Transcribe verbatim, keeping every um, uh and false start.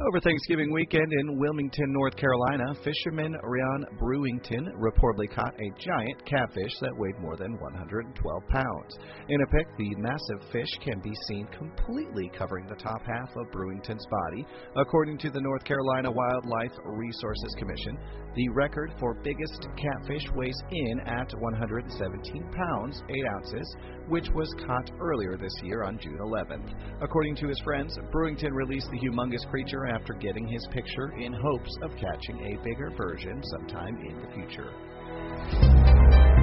Over Thanksgiving weekend in Wilmington, North Carolina, fisherman Ryan Brewington reportedly caught a giant catfish that weighed more than one hundred twelve pounds. In a pic, the massive fish can be seen completely covering the top half of Brewington's body. According to the North Carolina Wildlife Resources Commission, the record for biggest catfish weighs in at one hundred seventeen pounds, eight ounces, which was caught earlier this year on June eleventh. According to his friends, Brewington released the humongous creature after getting his picture in hopes of catching a bigger version sometime in the future.